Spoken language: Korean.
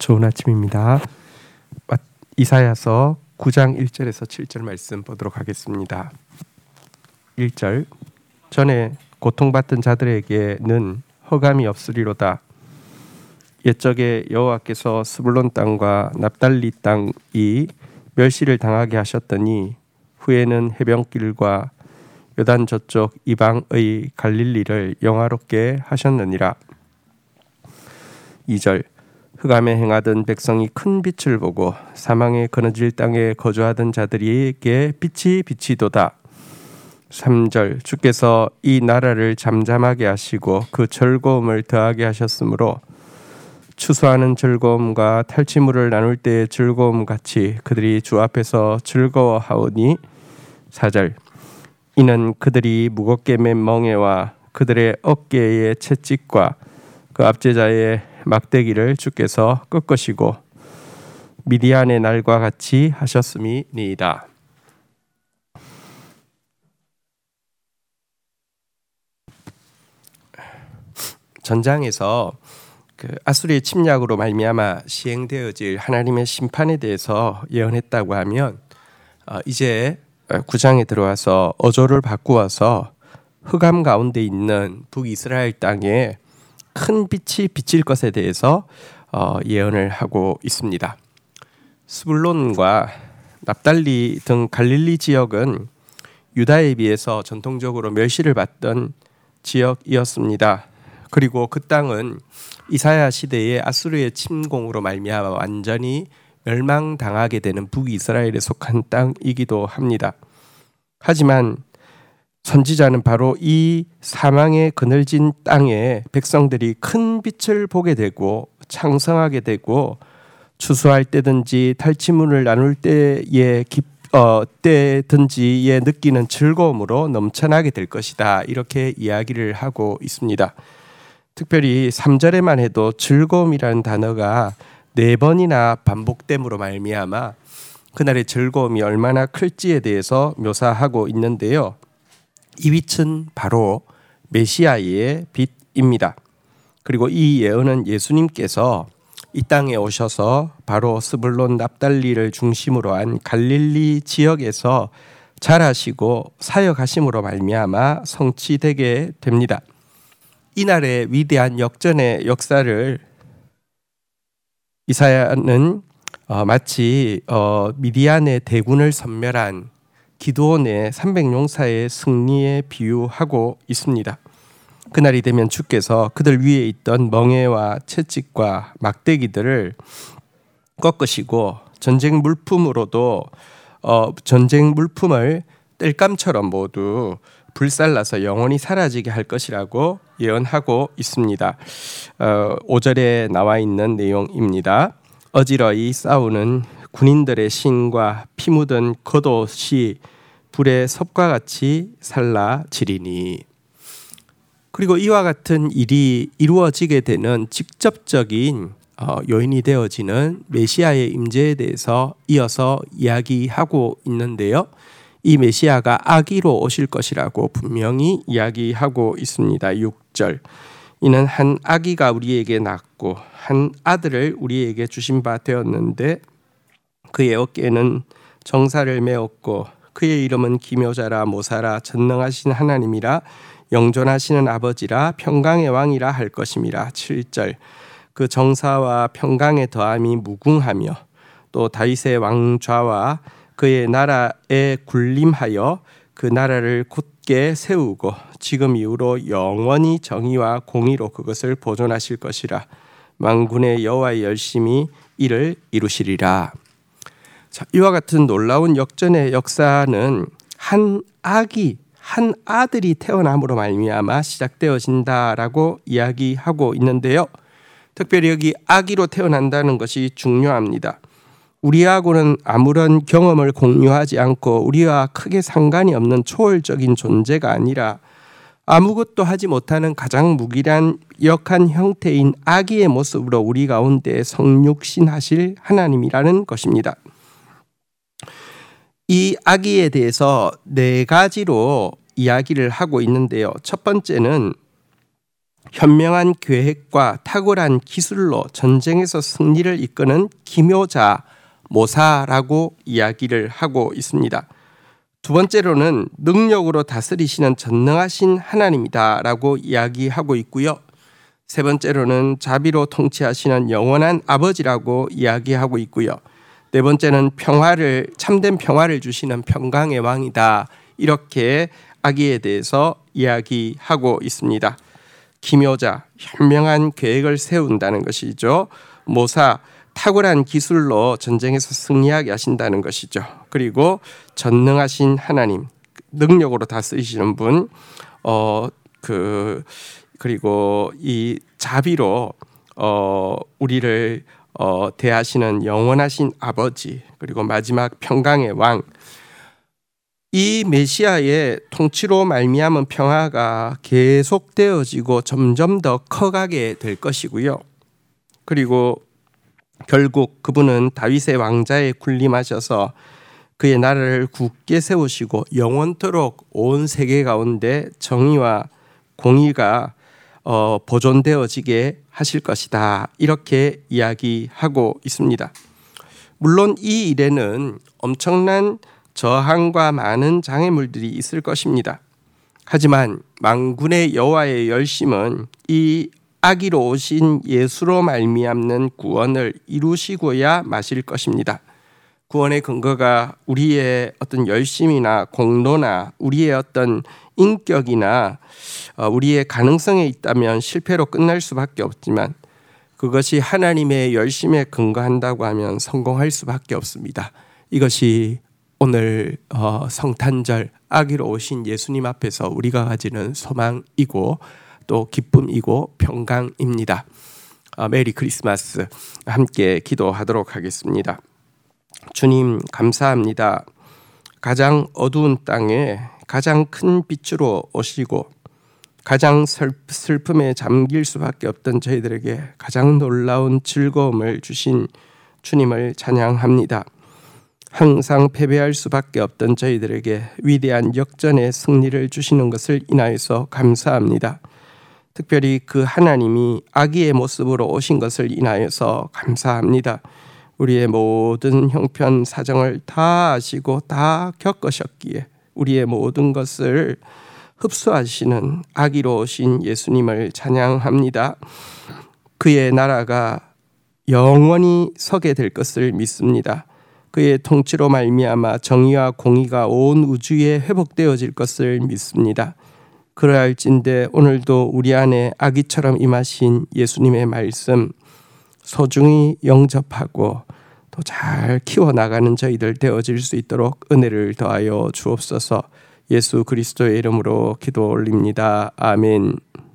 좋은 아침입니다. 이사야서 9장 1절에서 7절 말씀 보도록 하겠습니다. 1절 전에 고통받던 자들에게는 허감이 없으리로다. 옛적에 여호와께서 스불론 땅과 납달리 땅이 멸시를 당하게 하셨더니 후에는 해변길과 요단 저쪽 이방의 갈릴리를 영화롭게 하셨느니라. 2절 흑암에 행하던 백성이 큰 빛을 보고 사망의 그늘질 땅에 거주하던 자들에게 빛이 비치도다. 3절 주께서 이 나라를 잠잠하게 하시고 그 즐거움을 더하게 하셨으므로 추수하는 즐거움과 탈취물을 나눌 때의 즐거움 같이 그들이 주 앞에서 즐거워하오니. 4절 이는 그들이 무겁게 맨 멍에와 그들의 어깨의 채찍과 그 압제자의 막대기를 주께서 꺾으시고 미디안의 날과 같이 하셨음이니이다. 전장에서 아수리의 침략으로 말미암아 시행되어질 하나님의 심판에 대해서 예언했다고 하면 이제 9장에 들어와서 어조를 바꾸어서 흑암 가운데 있는 북이스라엘 땅에 큰 빛이 비칠 것에 대해서 예언을 하고 있습니다. 스불론과 납달리 등 갈릴리 지역은 유다에 비해서 전통적으로 멸시를 받던 지역이었습니다. 그리고 그 땅은 이사야 시대의 아수르의 침공으로 말미암아 완전히 멸망당하게 되는 북이스라엘에 속한 땅이기도 합니다. 하지만 선지자는 바로 이 사망의 그늘진 땅에 백성들이 큰 빛을 보게 되고 창성하게 되고 추수할 때든지 탈취물을 나눌 때든지에 느끼는 즐거움으로 넘쳐나게 될 것이다. 이렇게 이야기를 하고 있습니다. 특별히 3절에만 해도 즐거움이라는 단어가 4번이나 반복됨으로 말미암아 그날의 즐거움이 얼마나 클지에 대해서 묘사하고 있는데요. 이 빛은 바로 메시아의 빛입니다. 그리고 이 예언은 예수님께서 이 땅에 오셔서 바로 스불론 납달리를 중심으로 한 갈릴리 지역에서 자라시고 사역하심으로 말미암아 성취되게 됩니다. 이날의 위대한 역전의 역사를 이사야는 마치 미디안의 대군을 섬멸한 기드온의 300용사의 승리에 비유하고 있습니다. 그날이 되면 주께서 그들 위에 있던 멍에와 채찍과 막대기들을 꺾으시고 전쟁 물품을 땔감처럼 모두 불살라서 영원히 사라지게 할 것이라고 예언하고 있습니다. 5절에 나와 있는 내용입니다. 어지러이 싸우는 군인들의 신과 피 묻은 겉옷이 불의 섭과 같이 살라지리니. 그리고 이와 같은 일이 이루어지게 되는 직접적인 요인이 되어지는 메시아의 임재에 대해서 이어서 이야기하고 있는데요. 이 메시아가 아기로 오실 것이라고 분명히 이야기하고 있습니다. 6절 이는 한 아기가 우리에게 낳고 한 아들을 우리에게 주신 바 되었는데 그의 어깨에는 정사를 메었고 그의 이름은 기묘자라 모사라 전능하신 하나님이라 영존하시는 아버지라 평강의 왕이라 할 것임이라. 7절 그 정사와 평강의 더함이 무궁하며 또 다윗의 왕좌와 그의 나라에 군림하여 그 나라를 굳게 세우고 지금 이후로 영원히 정의와 공의로 그것을 보존하실 것이라. 만군의 여호와의 열심히 이를 이루시리라. 자, 이와 같은 놀라운 역전의 역사는 한 아들이 태어남으로 말미암아 시작되어진다라고 이야기하고 있는데요. 특별히 여기 아기로 태어난다는 것이 중요합니다. 우리하고는 아무런 경험을 공유하지 않고 우리와 크게 상관이 없는 초월적인 존재가 아니라 아무것도 하지 못하는 가장 무기력한 형태인 아기의 모습으로 우리 가운데 성육신하실 하나님이라는 것입니다. 이 아기에 대해서 4가지로 이야기를 하고 있는데요. 첫 번째는 현명한 계획과 탁월한 기술로 전쟁에서 승리를 이끄는 기묘자 모사라고 이야기를 하고 있습니다. 두 번째로는 능력으로 다스리시는 전능하신 하나님이다라고 이야기하고 있고요. 세 번째로는 자비로 통치하시는 영원한 아버지라고 이야기하고 있고요. 네 번째는 참된 평화를 주시는 평강의 왕이다. 이렇게 아기에 대해서 이야기하고 있습니다. 기묘자, 현명한 계획을 세운다는 것이죠. 모사, 탁월한 기술로 전쟁에서 승리하게 하신다는 것이죠. 그리고 전능하신 하나님, 능력으로 다스리시는 분, 그리고 이 자비로 우리를 대하시는 영원하신 아버지, 그리고 마지막 평강의 왕. 이 메시아의 통치로 말미암은 평화가 계속되어지고 점점 더 커가게 될 것이고요. 그리고 결국 그분은 다윗의 왕자에 군림하셔서 그의 나라를 굳게 세우시고 영원토록 온 세계 가운데 정의와 공의가 보존되어지게 하실 것이다. 이렇게 이야기하고 있습니다. 물론 이 일에는 엄청난 저항과 많은 장애물들이 있을 것입니다. 하지만 만군의 여호와의 열심은 이 아기로 오신 예수로 말미암는 구원을 이루시고야 마실 것입니다. 구원의 근거가 우리의 어떤 열심이나 공로나 우리의 어떤 인격이나 우리의 가능성에 있다면 실패로 끝날 수밖에 없지만 그것이 하나님의 열심에 근거한다고 하면 성공할 수밖에 없습니다. 이것이 오늘 성탄절 아기로 오신 예수님 앞에서 우리가 가지는 소망이고 또 기쁨이고 평강입니다. 메리 크리스마스. 함께 기도하도록 하겠습니다. 주님 감사합니다. 가장 어두운 땅에 가장 큰 빛으로 오시고 가장 슬픔에 잠길 수밖에 없던 저희들에게 가장 놀라운 즐거움을 주신 주님을 찬양합니다. 항상 패배할 수밖에 없던 저희들에게 위대한 역전의 승리를 주시는 것을 인하여서 감사합니다. 특별히 그 하나님이 아기의 모습으로 오신 것을 인하여서 감사합니다. 우리의 모든 형편 사정을 다 아시고 다 겪으셨기에 우리의 모든 것을 흡수하시는 아기로 오신 예수님을 찬양합니다. 그의 나라가 영원히 서게 될 것을 믿습니다. 그의 통치로 말미암아 정의와 공의가 온 우주에 회복되어질 것을 믿습니다. 그러할진대 오늘도 우리 안에 아기처럼 임하신 예수님의 말씀 소중히 영접하고 또 잘 키워나가는 저희들 되어질 수 있도록 은혜를 더하여 주옵소서. 예수 그리스도의 이름으로 기도 올립니다. 아멘.